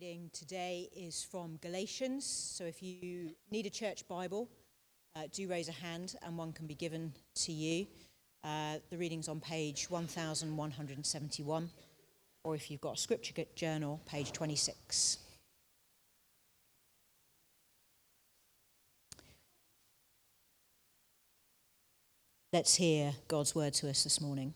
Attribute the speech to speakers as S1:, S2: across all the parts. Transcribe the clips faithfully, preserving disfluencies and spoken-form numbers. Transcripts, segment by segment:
S1: reading today is from Galatians. So if you need a church Bible, uh, do raise a hand and one can be given to you. Uh, the reading's on page one thousand one hundred seventy-one, or if you've got a scripture journal, page twenty-six. Let's hear God's word to us this morning.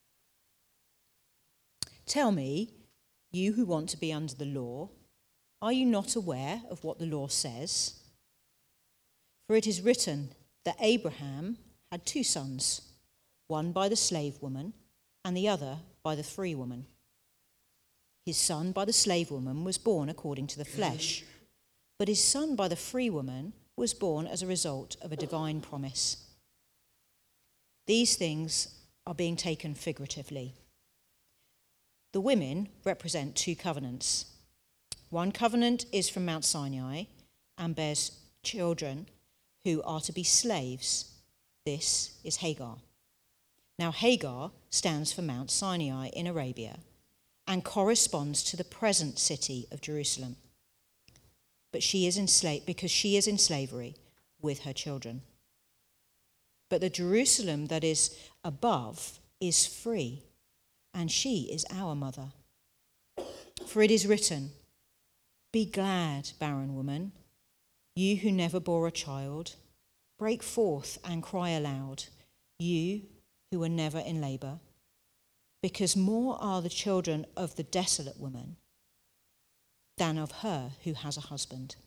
S1: Tell me, you who want to be under the law, are you not aware of what the law says? For it is written that Abraham had two sons, one by the slave woman and the other by the free woman. His son by the slave woman was born according to the flesh, but his son by the free woman was born as a result of a divine promise. These things are being taken figuratively. The women represent two covenants. One covenant is from Mount Sinai and bears children who are to be slaves. This is Hagar. Now Hagar stands for Mount Sinai in Arabia and corresponds to the present city of Jerusalem. But she is in sla- because she is in slavery with her children. But the Jerusalem that is above is free, and she is our mother. For it is written, "Be glad, barren woman, you who never bore a child. Break forth and cry aloud, you who were never in labor, because more are the children of the desolate woman than of her who has a husband."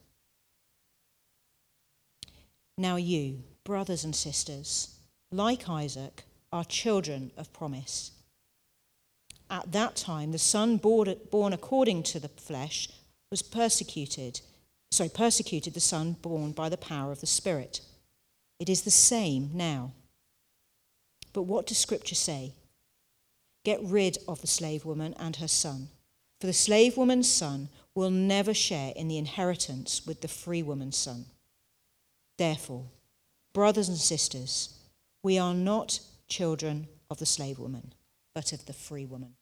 S1: Now you, brothers and sisters, like Isaac, are children of promise. At that time, the son born according to the flesh was persecuted, sorry, persecuted the son born by the power of the Spirit. It is the same now. But what does Scripture say? Get rid of the slave woman and her son, for the slave woman's son will never share in the inheritance with the free woman's son. Therefore, brothers and sisters, we are not children of the slave woman, but of the free woman.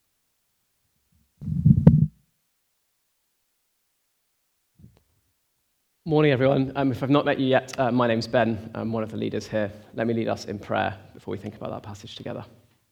S2: Morning, everyone. Um, if I've not met you yet, uh, my name's Ben. I'm one of the leaders here. Let me lead us in prayer before we think about that passage together.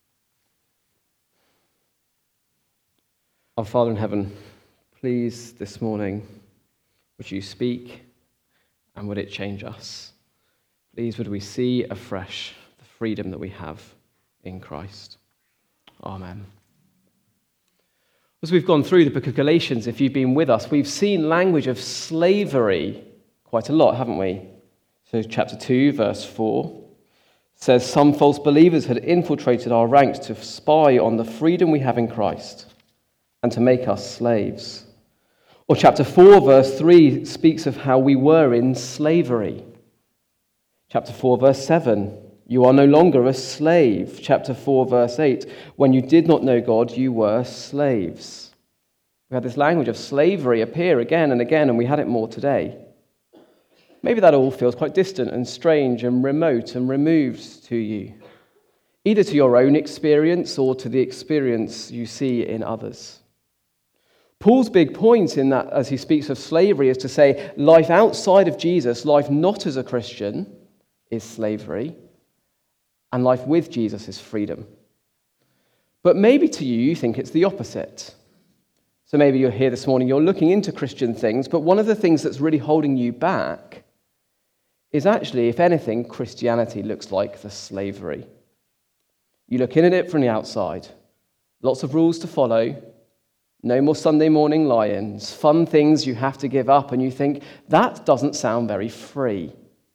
S2: Our Father in heaven, please this morning, would you speak and would it change us? Please would we see afresh the freedom that we have in Christ. Amen. As we've gone through the book of Galatians, if you've been with us, we've seen language of slavery quite a lot, haven't we? So chapter two, verse four says, "Some false believers had infiltrated our ranks to spy on the freedom we have in Christ and to make us slaves." Or chapter four, verse three speaks of how we were in slavery. Chapter four, verse seven, "You are no longer a slave." Chapter four, verse eight, "When you did not know God, you were slaves." We had this language of slavery appear again and again, and we had it more today. Maybe that all feels quite distant and strange and remote and removed to you, either to your own experience or to the experience you see in others. Paul's big point in that, as he speaks of slavery, is to say life outside of Jesus, life not as a Christian, is slavery, and life with Jesus is freedom. But maybe to you, you think it's the opposite. So maybe you're here this morning, you're looking into Christian things, but one of the things that's really holding you back is actually, if anything, Christianity looks like the slavery. You look in at it from the outside. Lots of rules to follow. No more Sunday morning lions. Fun things you have to give up, and you think, that doesn't sound very free.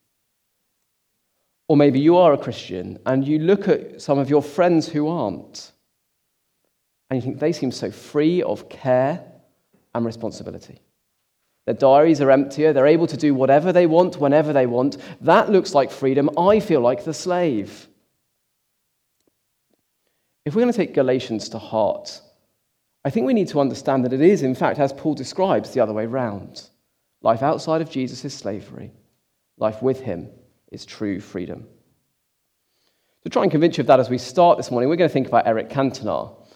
S2: Or maybe you are a Christian and you look at some of your friends who aren't and you think they seem so free of care and responsibility. Their diaries are emptier, they're able to do whatever they want, whenever they want. That looks like freedom. I feel like the slave. If we're going to take Galatians to heart, I think we need to understand that it is, in fact, as Paul describes, the other way round. Life outside of Jesus is slavery. Life with him is true freedom. To try and convince you of that as we start this morning, we're going to think about Eric Cantona.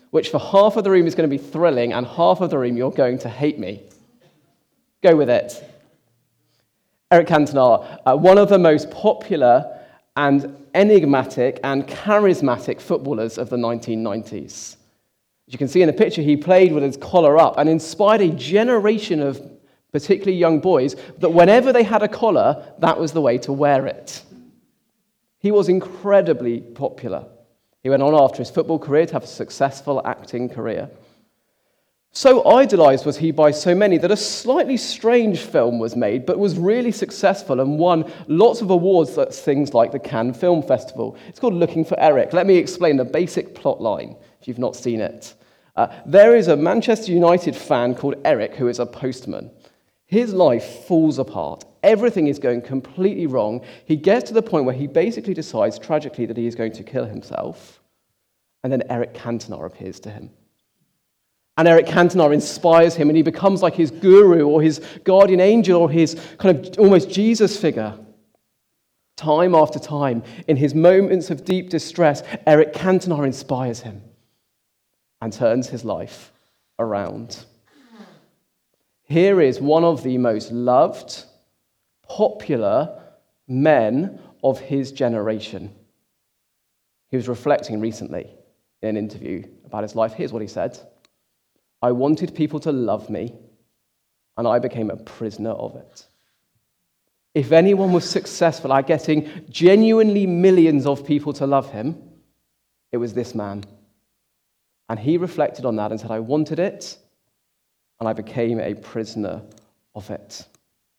S2: which for half of the room is going to be thrilling and half of the room you're going to hate me. Go with it. Eric Cantona, uh, one of the most popular and enigmatic and charismatic footballers of the nineteen nineties. As you can see in the picture, he played with his collar up and inspired a generation of particularly young boys that whenever they had a collar, that was the way to wear it. He was incredibly popular. He went on after his football career to have a successful acting career. So idolized was he by so many that a slightly strange film was made, but was really successful and won lots of awards at things like the Cannes Film Festival. It's called Looking for Eric. Let me explain the basic plot line, if you've not seen it. Uh, there is a Manchester United fan called Eric who is a postman. His life falls apart. Everything is going completely wrong. He gets to the point where he basically decides, tragically, that he is going to kill himself. And then Eric Cantona appears to him. And Eric Cantona inspires him, and he becomes like his guru or his guardian angel or his kind of almost Jesus figure. Time after time, in his moments of deep distress, Eric Cantona inspires him and turns his life around. Here is one of the most loved, popular men of his generation. He was reflecting recently in an interview about his life. Here's what he said. I wanted people to love me, and I became a prisoner of it. If anyone was successful at getting genuinely millions of people to love him, it was this man. And he reflected on that and said, I wanted it, and I became a prisoner of it.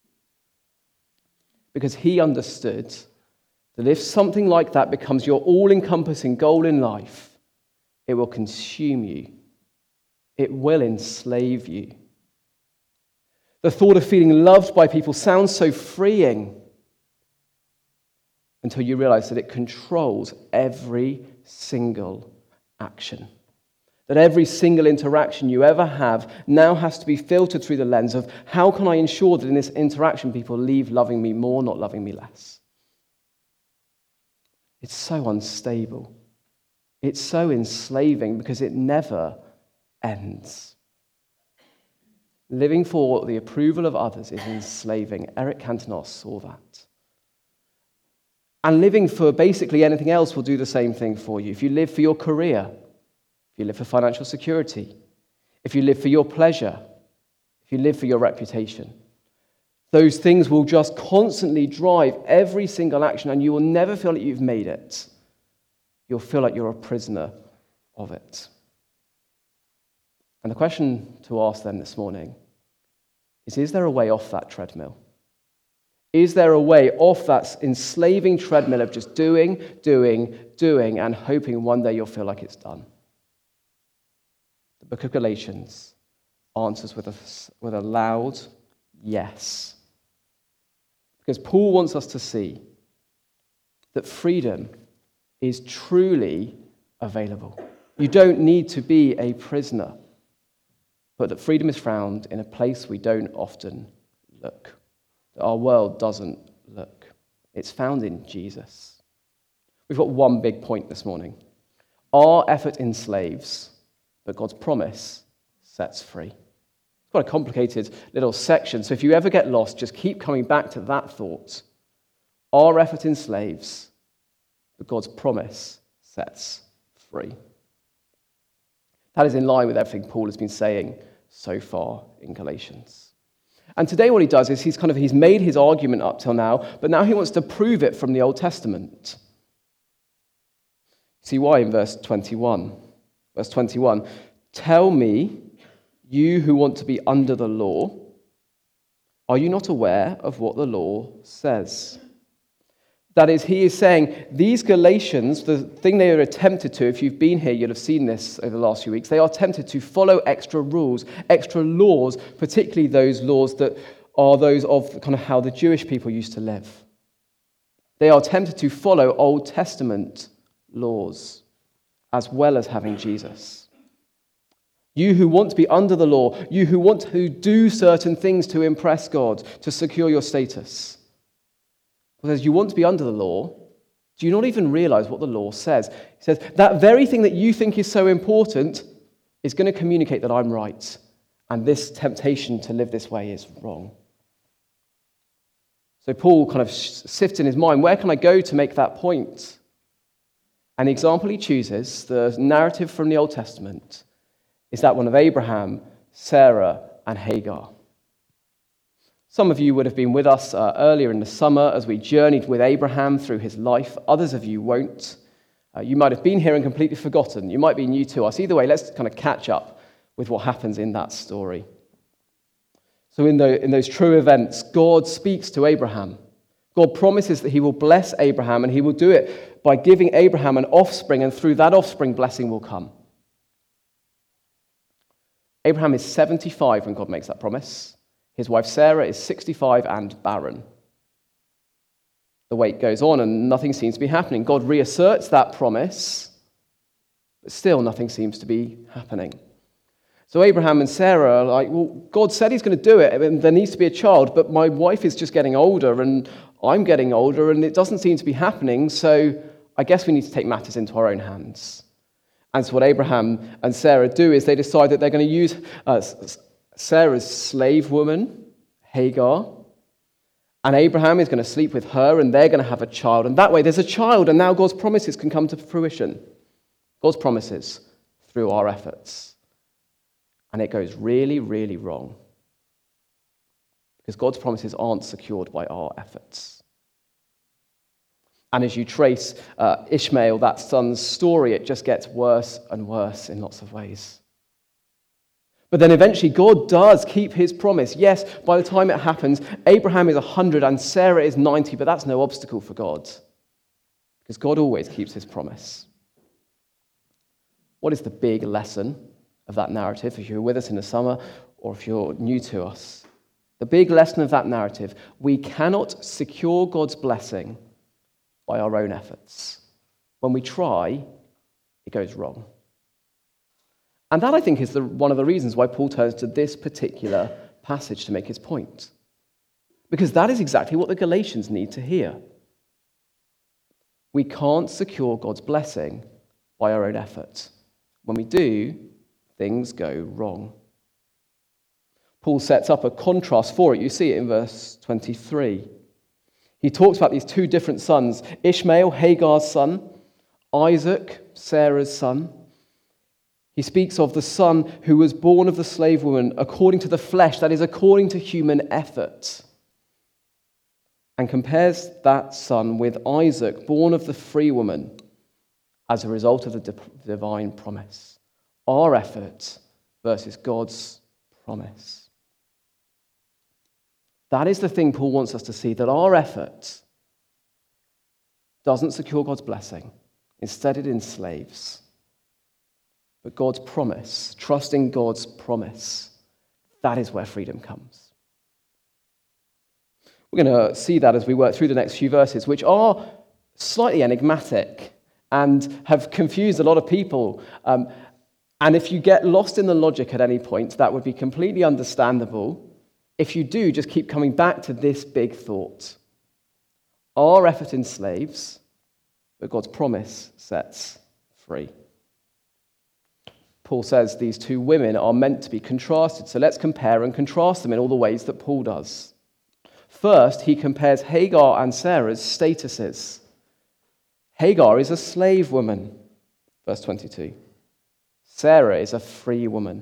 S2: Because he understood that if something like that becomes your all-encompassing goal in life, it will consume you. It will enslave you. The thought of feeling loved by people sounds so freeing until you realize that it controls every single action. That every single interaction you ever have now has to be filtered through the lens of how can I ensure that in this interaction people leave loving me more, not loving me less. It's so unstable. It's so enslaving because it never ends. Living for the approval of others is enslaving. Eric Cantona saw that. And living for basically anything else will do the same thing for you. If you live for your career, if you live for financial security, if you live for your pleasure, if you live for your reputation, those things will just constantly drive every single action, and you will never feel like you've made it. You'll feel like you're a prisoner of it. And the question to ask then this morning is, is there a way off that treadmill? Is there a way off that enslaving treadmill of just doing, doing, doing, and hoping one day you'll feel like it's done? The book of Galatians answers with a, with a loud yes. Because Paul wants us to see that freedom is truly available. You don't need to be a prisoner, but that freedom is found in a place we don't often look, that our world doesn't look. It's found in Jesus. We've got one big point this morning. Our effort enslaves, but God's promise sets free. It's quite a complicated little section, so if you ever get lost, just keep coming back to that thought. Our effort enslaves, but God's promise sets free. That is in line with everything Paul has been saying so far in Galatians. And today what he does is he's kind of he's made his argument up till now, but now he wants to prove it from the Old Testament. See why in verse twenty-one. Verse twenty-one, tell me, you who want to be under the law, are you not aware of what the law says? That is, he is saying, these Galatians, the thing they are tempted to, if you've been here, you'll have seen this over the last few weeks, they are tempted to follow extra rules, extra laws, particularly those laws that are those of kind of how the Jewish people used to live. They are tempted to follow Old Testament laws, as well as having Jesus. You who want to be under the law, you who want to do certain things to impress God, to secure your status. Because you want to be under the law, do you not even realize what the law says? It says, that very thing that you think is so important, is going to communicate that I'm right, and this temptation to live this way is wrong. So Paul kind of sifts in his mind, where can I go to make that point? And the example he chooses, the narrative from the Old Testament, is that one of Abraham, Sarah, and Hagar. Some of you would have been with us uh, earlier in the summer as we journeyed with Abraham through his life. Others of you won't. Uh, you might have been here and completely forgotten. You might be new to us. Either way, let's kind of catch up with what happens in that story. So in, the, in those true events, God speaks to Abraham. God promises that he will bless Abraham, and he will do it by giving Abraham an offspring, and through that offspring, blessing will come. Abraham is seventy-five when God makes that promise. His wife Sarah is sixty-five and barren. The wait goes on and nothing seems to be happening. God reasserts that promise, but still nothing seems to be happening. So Abraham and Sarah are like, well, God said he's going to do it, and there needs to be a child, but my wife is just getting older, and I'm getting older, and it doesn't seem to be happening, so I guess we need to take matters into our own hands. And so what Abraham and Sarah do is they decide that they're going to use uh, Sarah's slave woman, Hagar, and Abraham is going to sleep with her, and they're going to have a child, and that way there's a child, and now God's promises can come to fruition. God's promises through our efforts. And it goes really, really wrong. Because God's promises aren't secured by our efforts. And as you trace uh, Ishmael, that son's story, it just gets worse and worse in lots of ways. But then eventually God does keep his promise. Yes, by the time it happens, Abraham is one hundred and Sarah is ninety, but that's no obstacle for God. Because God always keeps his promise. What is the big lesson of that narrative, if you're with us in the summer or if you're new to us? The big lesson of that narrative: we cannot secure God's blessing by our own efforts. When we try, it goes wrong. And that, I think, is the, one of the reasons why Paul turns to this particular passage to make his point. Because that is exactly what the Galatians need to hear. We can't secure God's blessing by our own efforts. When we do, things go wrong. Paul sets up a contrast for it. You see it in verse twenty-three. He talks about these two different sons: Ishmael, Hagar's son; Isaac, Sarah's son. He speaks of the son who was born of the slave woman according to the flesh, that is, according to human effort, and compares that son with Isaac, born of the free woman, as a result of the divine promise. Our effort versus God's promise. That is the thing Paul wants us to see, that our effort doesn't secure God's blessing. Instead, it enslaves. But God's promise, trusting God's promise, that is where freedom comes. We're going to see that as we work through the next few verses, which are slightly enigmatic and have confused a lot of people. Um, and if you get lost in the logic at any point, that would be completely understandable. If you do, just keep coming back to this big thought. Our effort enslaves, but God's promise sets free. Paul says these two women are meant to be contrasted, so let's compare and contrast them in all the ways that Paul does. First, he compares Hagar and Sarah's statuses. Hagar is a slave woman, verse twenty-two. Sarah is a free woman.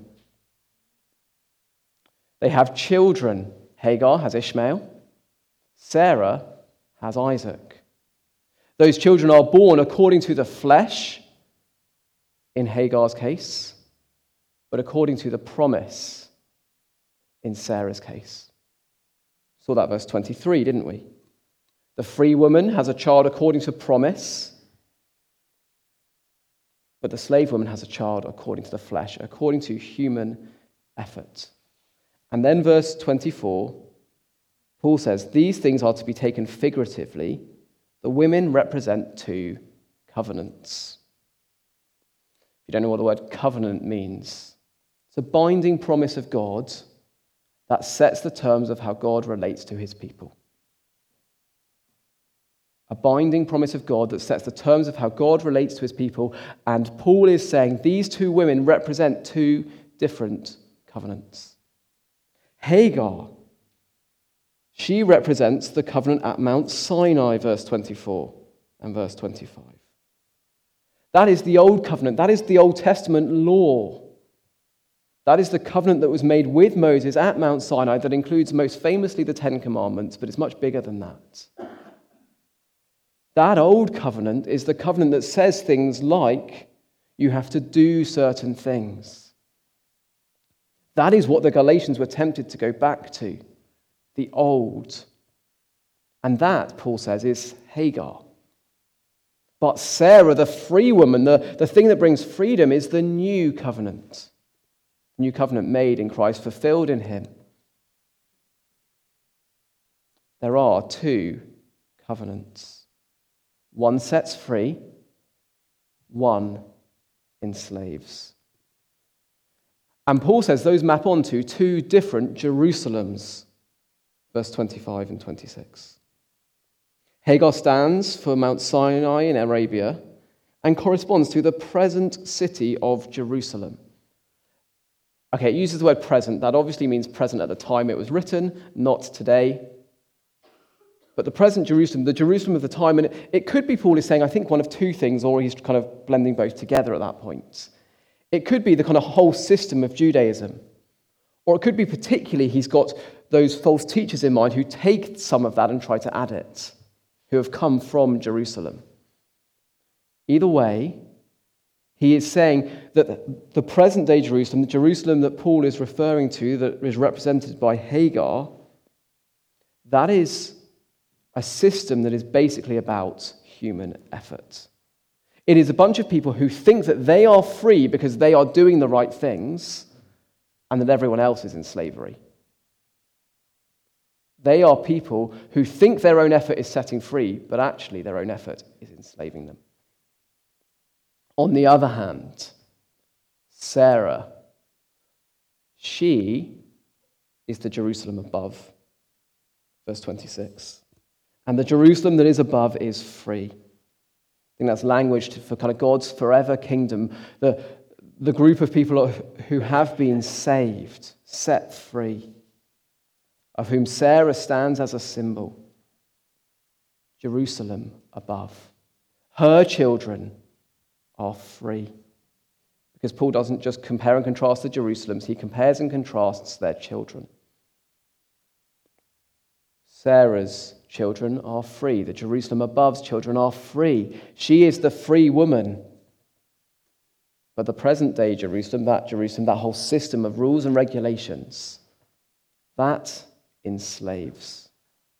S2: They have children. Hagar has Ishmael. Sarah has Isaac. Those children are born according to the flesh, in Hagar's case, but according to the promise in Sarah's case. Saw that verse twenty-three, didn't we? The free woman has a child according to promise, but the slave woman has a child according to the flesh, according to human effort. And then verse twenty-four, Paul says, these things are to be taken figuratively. The women represent two covenants. If you don't know what the word covenant means, it's a binding promise of God that sets the terms of how God relates to his people. a binding promise of God that sets the terms of how God relates to his people. And Paul is saying these two women represent two different covenants. Hagar, she represents the covenant at Mount Sinai, verse twenty-four and verse twenty-five. That is the Old Covenant. That is the Old Testament law. That is the covenant that was made with Moses at Mount Sinai that includes most famously the Ten Commandments, but it's much bigger than that. That Old Covenant is the covenant that says things like, you have to do certain things. That is what the Galatians were tempted to go back to, the old. And that, Paul says, is Hagar. But Sarah, the free woman, the, the thing that brings freedom, is the new covenant. New covenant made in Christ, fulfilled in him. There are two covenants. One sets free, one enslaves. And Paul says those map onto two different Jerusalems, verse twenty-five and twenty-six. Hagar stands for Mount Sinai in Arabia and corresponds to the present city of Jerusalem. Okay, it uses the word present. That obviously means present at the time it was written, not today. But the present Jerusalem, the Jerusalem of the time, and it, it could be Paul is saying, I think, one of two things, or he's kind of blending both together at that point. It could be the kind of whole system of Judaism. Or it could be particularly he's got those false teachers in mind who take some of that and try to add it, who have come from Jerusalem. Either way, he is saying that the present-day Jerusalem, the Jerusalem that Paul is referring to, that is represented by Hagar, that is a system that is basically about human effort. It is a bunch of people who think that they are free because they are doing the right things and that everyone else is in slavery. They are people who think their own effort is setting free, but actually their own effort is enslaving them. On the other hand, Sarah, she is the Jerusalem above, verse twenty-six. And the Jerusalem that is above is free. I think that's language for kind of God's forever kingdom, the, the group of people who have been saved, set free, of whom Sarah stands as a symbol. Jerusalem above. Her children are free. Because Paul doesn't just compare and contrast the Jerusalems, he compares and contrasts their children. Sarah's children are free. The Jerusalem above's children are free. She is the free woman. But the present day Jerusalem, that Jerusalem, that whole system of rules and regulations, that enslaves.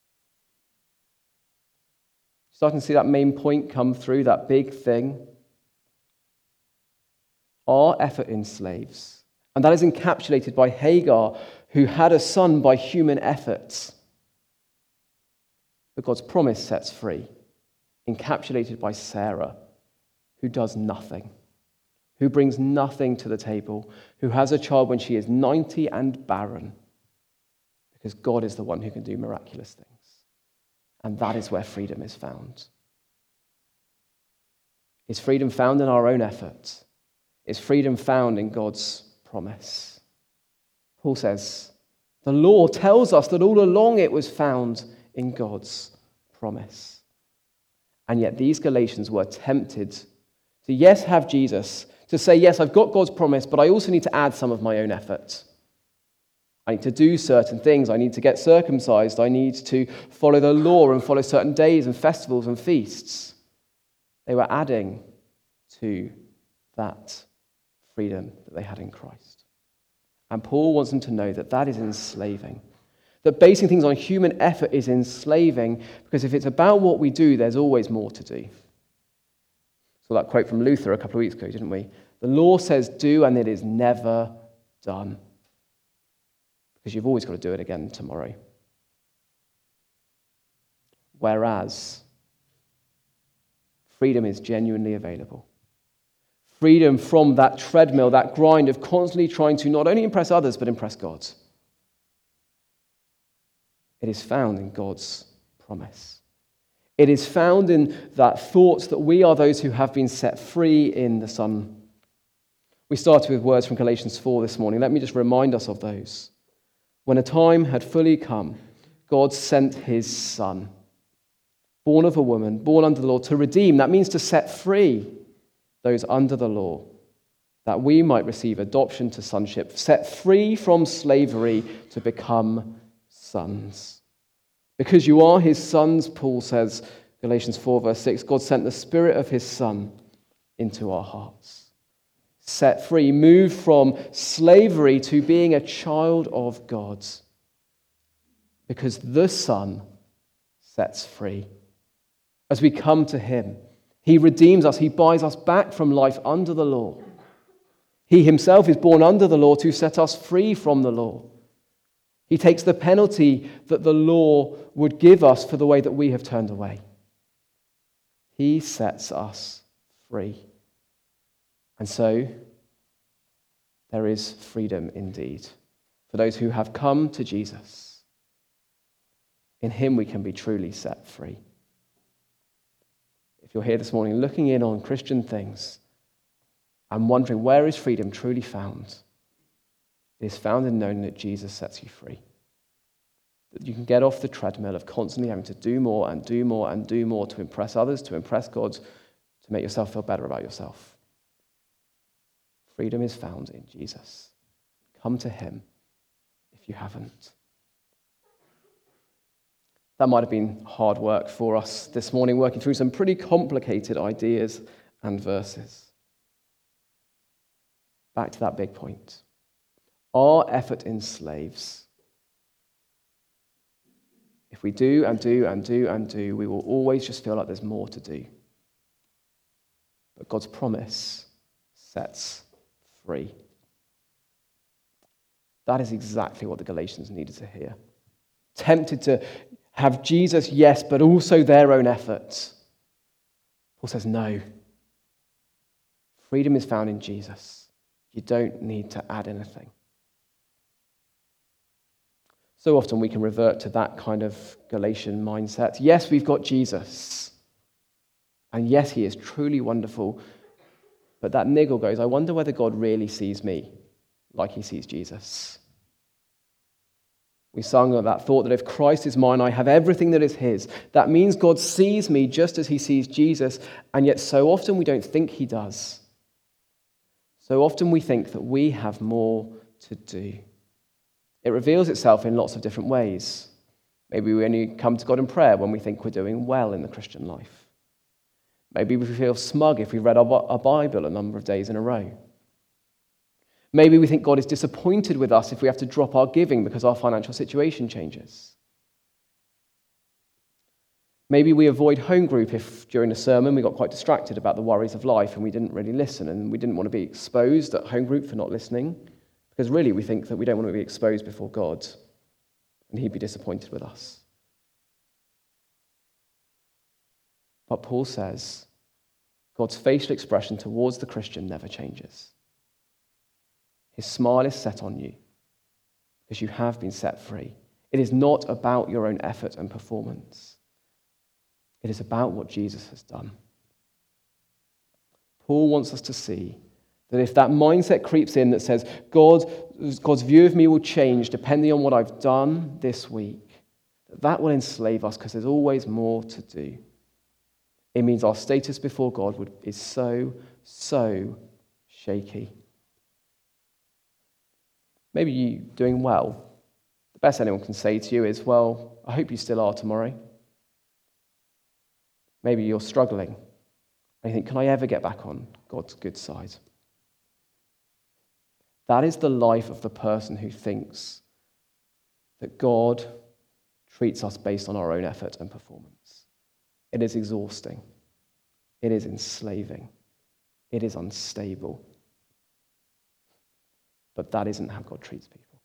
S2: Starting to see that main point come through, that big thing. Our effort enslaves. And that is encapsulated by Hagar, who had a son by human efforts. But God's promise sets free, encapsulated by Sarah, who does nothing, who brings nothing to the table, who has a child when she is ninety and barren, because God is the one who can do miraculous things. And that is where freedom is found. Is freedom found in our own effort? Is freedom found in God's promise? Paul says, the law tells us that all along it was found in God's promise. And yet these Galatians were tempted to, yes, have Jesus, to say, yes, I've got God's promise, but I also need to add some of my own effort. I need to do certain things. I need to get circumcised. I need to follow the law and follow certain days and festivals and feasts. They were adding to that freedom that they had in Christ. And Paul wants them to know that that is enslaving. That basing things on human effort is enslaving, because if it's about what we do, there's always more to do. So that quote from Luther a couple of weeks ago, didn't we? The law says do, and it is never done. Because you've always got to do it again tomorrow. Whereas freedom is genuinely available. Freedom from that treadmill, that grind of constantly trying to not only impress others, but impress God. It is found in God's promise. It is found in that thought that we are those who have been set free in the Son. We started with words from Galatians four this morning. Let me just remind us of those. When a time had fully come, God sent his Son, born of a woman, born under the law, to redeem. That means to set free those under the law, that we might receive adoption to sonship, set free from slavery to become sons. Because you are his sons, Paul says, Galatians four verse six, God sent the Spirit of his Son into our hearts. Set free, move from slavery to being a child of God. Because the Son sets free. As we come to him, he redeems us. He buys us back from life under the law. He himself is born under the law to set us free from the law. He takes the penalty that the law would give us for the way that we have turned away. He sets us free. And so, there is freedom indeed for those who have come to Jesus. In him we can be truly set free. If you're here this morning looking in on Christian things and wondering where is freedom truly found, it is found in knowing that Jesus sets you free. That you can get off the treadmill of constantly having to do more and do more and do more to impress others, to impress God, to make yourself feel better about yourself. Freedom is found in Jesus. Come to him if you haven't. That might have been hard work for us this morning, working through some pretty complicated ideas and verses. Back to that big point. Our effort enslaves. If we do and do and do and do, we will always just feel like there's more to do. But God's promise sets free. That is exactly what the Galatians needed to hear. Tempted to have Jesus, yes, but also their own efforts. Paul says, no. Freedom is found in Jesus. You don't need to add anything. So often we can revert to that kind of Galatian mindset. Yes, we've got Jesus. And yes, he is truly wonderful. But that niggle goes, I wonder whether God really sees me like he sees Jesus. We sung on that thought that if Christ is mine, I have everything that is his. That means God sees me just as he sees Jesus, and yet so often we don't think he does. So often we think that we have more to do. It reveals itself in lots of different ways. Maybe we only come to God in prayer when we think we're doing well in the Christian life. Maybe we feel smug if we've read our Bible a number of days in a row. Maybe we think God is disappointed with us if we have to drop our giving because our financial situation changes. Maybe we avoid home group if during a sermon we got quite distracted about the worries of life and we didn't really listen, and we didn't want to be exposed at home group for not listening, because really we think that we don't want to be exposed before God and he'd be disappointed with us. But Paul says God's facial expression towards the Christian never changes. His smile is set on you because you have been set free. It is not about your own effort and performance. It is about what Jesus has done. Paul wants us to see that if that mindset creeps in that says, God, God's view of me will change depending on what I've done this week, that, that will enslave us because there's always more to do. It means our status before God would, is so, so shaky. Maybe you're doing well. The best anyone can say to you is, well, I hope you still are tomorrow. Maybe you're struggling. And you think, can I ever get back on God's good side? That is the life of the person who thinks that God treats us based on our own effort and performance. It is exhausting. It is enslaving. It is unstable. But that isn't how God treats people.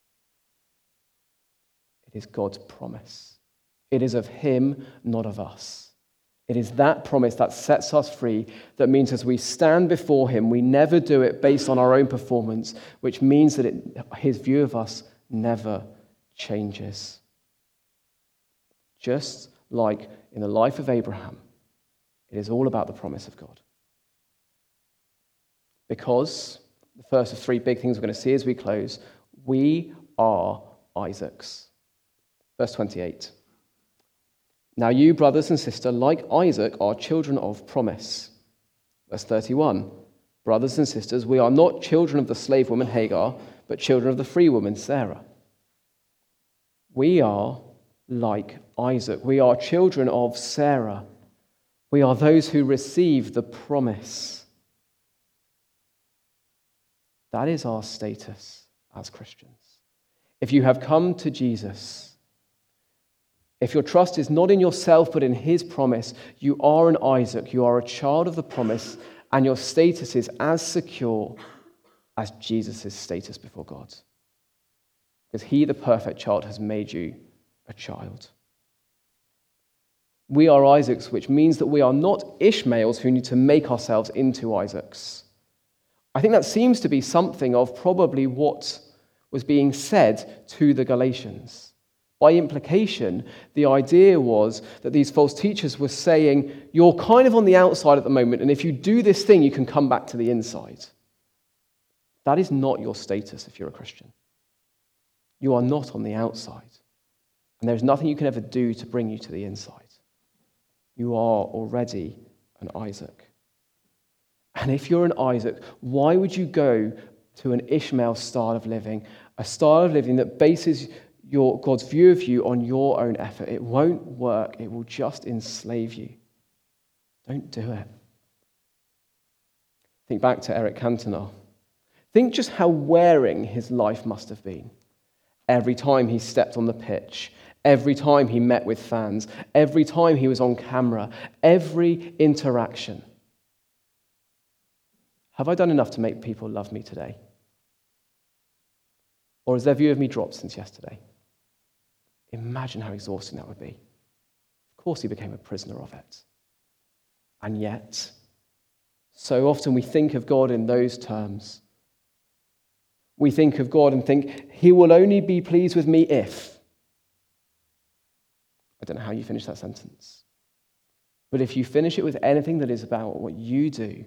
S2: It is God's promise. It is of him, not of us. It is that promise that sets us free, that means as we stand before him, we never do it based on our own performance, which means that it, his view of us never changes. Just like in the life of Abraham, it is all about the promise of God. Because, the first of three big things we're going to see as we close, we are Isaac's. Verse twenty-eight. Now you, brothers and sisters, like Isaac, are children of promise. Verse thirty-one. Brothers and sisters, we are not children of the slave woman Hagar, but children of the free woman Sarah. We are like Isaac. We are children of Sarah. We are those who receive the promise. That is our status as Christians. If you have come to Jesus, if your trust is not in yourself but in his promise, you are an Isaac. You are a child of the promise, and your status is as secure as Jesus' status before God. Because he, the perfect child, has made you a child. We are Isaacs, which means that we are not Ishmaels who need to make ourselves into Isaacs. I think that seems to be something of probably what was being said to the Galatians. By implication, the idea was that these false teachers were saying, you're kind of on the outside at the moment, and if you do this thing, you can come back to the inside. That is not your status if you're a Christian. You are not on the outside, and there's nothing you can ever do to bring you to the inside. You are already an Isaac. And if you're an Isaac, why would you go to an Ishmael style of living, a style of living that bases your God's view of you on your own effort? It won't work. It will just enslave you. Don't do it. Think back to Eric Cantona. Think just how wearing his life must have been. Every time he stepped on the pitch, every time he met with fans, every time he was on camera, every interaction. Have I done enough to make people love me today? Or has their view of me dropped since yesterday? Imagine how exhausting that would be. Of course he became a prisoner of it. And yet, so often we think of God in those terms. We think of God and think, he will only be pleased with me if. I don't know how you finish that sentence. But if you finish it with anything that is about what you do, you've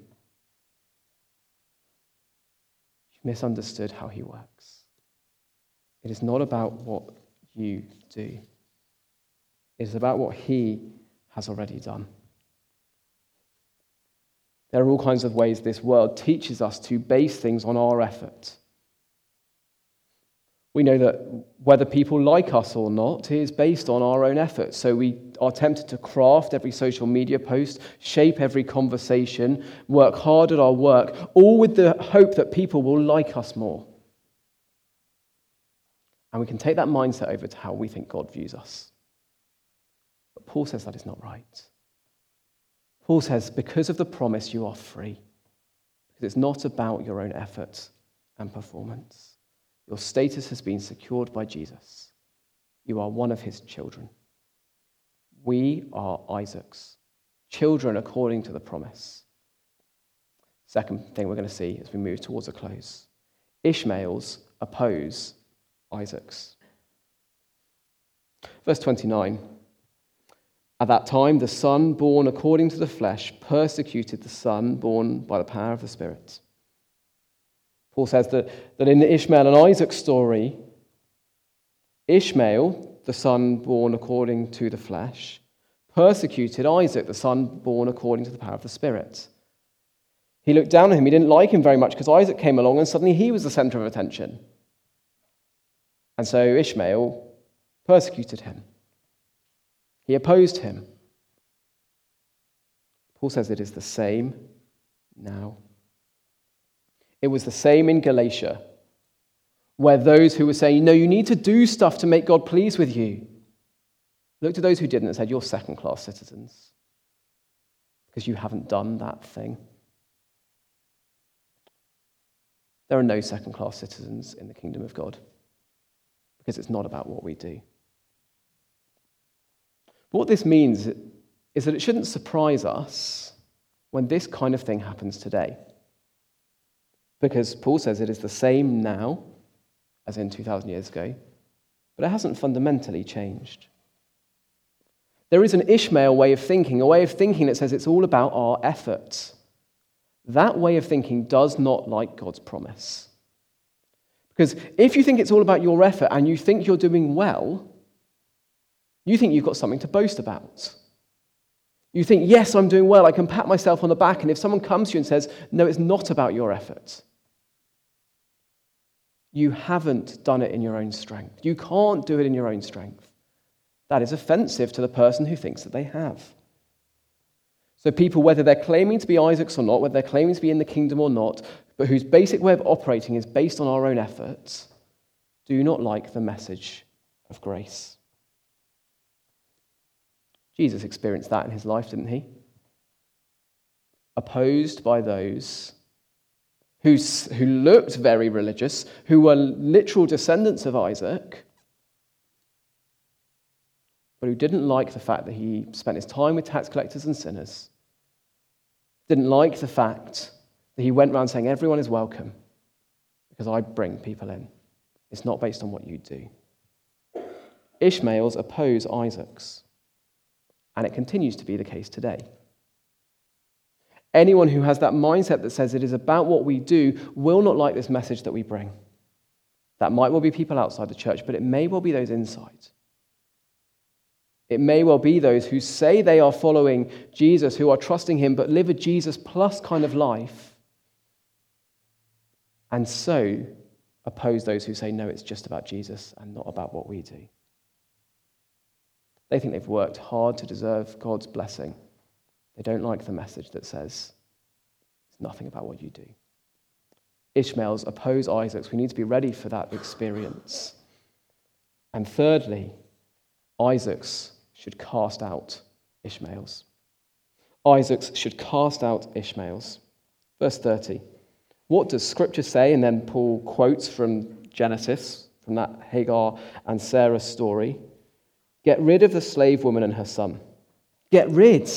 S2: misunderstood how he works. It is not about what you do. It is about what he has already done. There are all kinds of ways this world teaches us to base things on our effort. We know that whether people like us or not is based on our own efforts. So we are tempted to craft every social media post, shape every conversation, work hard at our work, all with the hope that people will like us more. And we can take that mindset over to how we think God views us. But Paul says that is not right. Paul says, because of the promise, you are free. Because it's not about your own effort and performance. Your status has been secured by Jesus. You are one of his children. We are Isaac's children according to the promise. Second thing we're going to see as we move towards a close. Ishmaels oppose Isaac's. Verse twenty-nine. At that time, the son born according to the flesh persecuted the son born by the power of the Spirit. Paul says that, that in the Ishmael and Isaac story, Ishmael, the son born according to the flesh, persecuted Isaac, the son born according to the power of the Spirit. He looked down on him. He didn't like him very much because Isaac came along and suddenly he was the center of attention. And so Ishmael persecuted him. He opposed him. Paul says it is the same now. It was the same in Galatia, where those who were saying, no, you need to do stuff to make God pleased with you, looked at those who didn't and said, you're second-class citizens because you haven't done that thing. There are no second-class citizens in the kingdom of God because it's not about what we do. But what this means is that it shouldn't surprise us when this kind of thing happens today. Because Paul says it is the same now as in two thousand years ago, but it hasn't fundamentally changed. There is an Ishmael way of thinking, a way of thinking that says it's all about our efforts. That way of thinking does not like God's promise. Because if you think it's all about your effort and you think you're doing well, you think you've got something to boast about. You think, yes, I'm doing well, I can pat myself on the back, and if someone comes to you and says, no, it's not about your effort, you haven't done it in your own strength. You can't do it in your own strength. That is offensive to the person who thinks that they have. So people, whether they're claiming to be Isaacs or not, whether they're claiming to be in the kingdom or not, but whose basic way of operating is based on our own efforts, do not like the message of grace. Jesus experienced that in his life, didn't he? Opposed by those who, who looked very religious, who were literal descendants of Isaac, but who didn't like the fact that he spent his time with tax collectors and sinners, didn't like the fact that he went around saying everyone is welcome because I bring people in. It's not based on what you do. Ishmaels oppose Isaacs, and it continues to be the case today. Anyone who has that mindset that says it is about what we do will not like this message that we bring. That might well be people outside the church, but it may well be those inside. It may well be those who say they are following Jesus, who are trusting him, but live a Jesus plus kind of life, and so oppose those who say, no, it's just about Jesus and not about what we do. They think they've worked hard to deserve God's blessing. They don't like the message that says it's nothing about what you do. Ishmaels oppose Isaacs. We need to be ready for that experience. And thirdly, Isaacs should cast out Ishmaels. Isaacs should cast out Ishmaels. Verse thirty. What does Scripture say? And then Paul quotes from Genesis, from that Hagar and Sarah story. Get rid of the slave woman and her son. Get rid.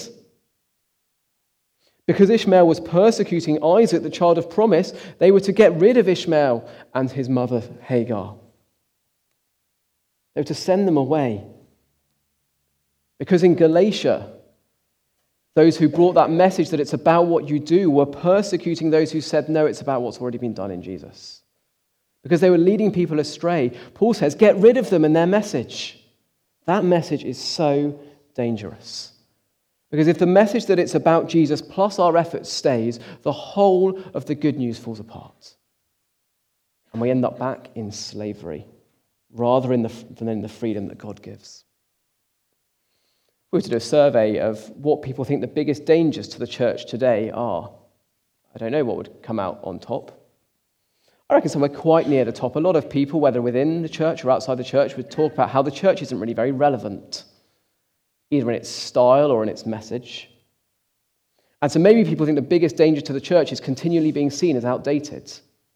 S2: Because Ishmael was persecuting Isaac, the child of promise, they were to get rid of Ishmael and his mother Hagar. They were to send them away. Because in Galatia, those who brought that message that it's about what you do were persecuting those who said, no, it's about what's already been done in Jesus. Because they were leading people astray. Paul says, get rid of them and their message. That message is so dangerous. Because if the message that it's about Jesus plus our efforts stays, the whole of the good news falls apart. And we end up back in slavery, rather in the, than in the freedom that God gives. If we were to do a survey of what people think the biggest dangers to the church today are, I don't know what would come out on top. I reckon somewhere quite near the top. A lot of people, whether within the church or outside the church, would talk about how the church isn't really very relevant, either in its style or in its message. And so maybe people think the biggest danger to the church is continually being seen as outdated.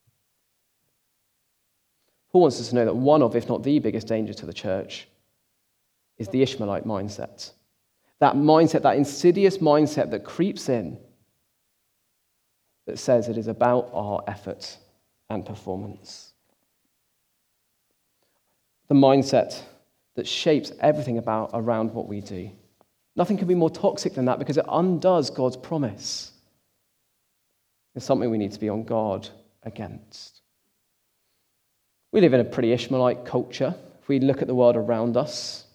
S2: Paul wants us to know that one of, if not the biggest danger to the church, is the Ishmaelite mindset. That mindset, that insidious mindset that creeps in, that says it is about our effort and performance. The mindset that shapes everything about around what we do. Nothing can be more toxic than that because it undoes God's promise. It's something we need to be on guard against. We live in a pretty Ishmaelite culture. If we look at the world around us,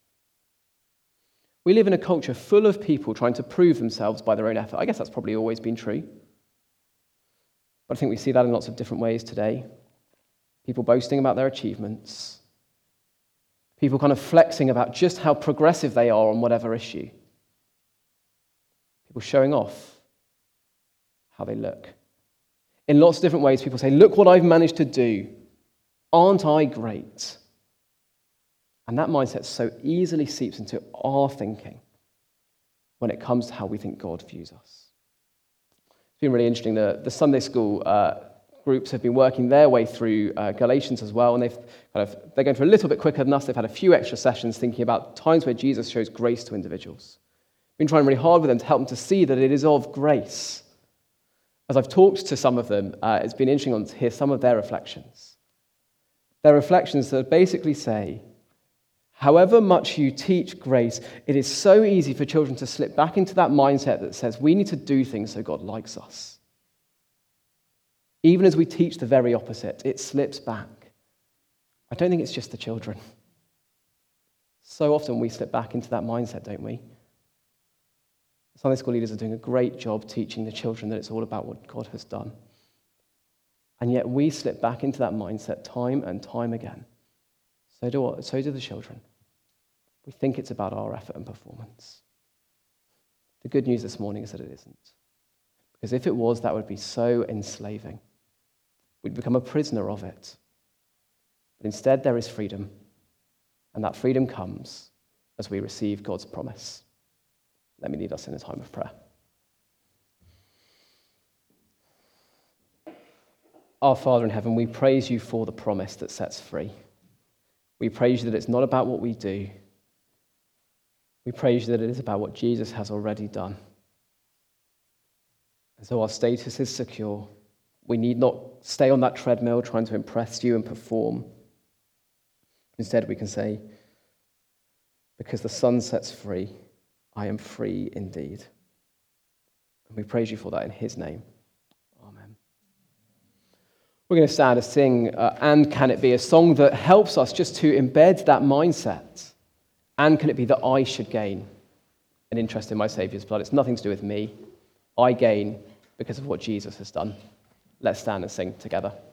S2: we live in a culture full of people trying to prove themselves by their own effort. I guess that's probably always been true. But I think we see that in lots of different ways today. People boasting about their achievements. People kind of flexing about just how progressive they are on whatever issue. People showing off how they look. In lots of different ways, people say, look what I've managed to do. Aren't I great? And that mindset so easily seeps into our thinking when it comes to how we think God views us. It's been really interesting. The, the Sunday school uh, groups have been working their way through uh, Galatians as well, and they've kind of they're going through a little bit quicker than us. They've had a few extra sessions thinking about times where Jesus shows grace to individuals. Been trying really hard with them to help them to see that it is of grace. As I've talked to some of them, uh, it's been interesting to hear some of their reflections. Their reflections that basically say, However much you teach grace, it is so easy for children to slip back into that mindset that says we need to do things so God likes us. Even as we teach the very opposite, it slips back. I don't think it's just the children. So often we slip back into that mindset, don't we? Sunday school leaders are doing a great job teaching the children that it's all about what God has done. And yet we slip back into that mindset time and time again. So do, so do the children. We think it's about our effort and performance. The good news this morning is that it isn't. Because if it was, that would be so enslaving. We'd become a prisoner of it. But instead, there is freedom. And that freedom comes as we receive God's promise. Let me lead us in a time of prayer. Our Father in heaven, we praise you for the promise that sets free. We praise you that it's not about what we do. We praise you that it is about what Jesus has already done. And so our status is secure. We need not stay on that treadmill trying to impress you and perform. Instead, we can say, because the Son sets free, I am free indeed. And we praise you for that in his name. Amen. We're going to stand to sing uh, And Can It Be, a song that helps us just to embed that mindset. And can it be that I should gain an interest in my Saviour's blood? It's nothing to do with me. I gain because of what Jesus has done. Let's stand and sing together.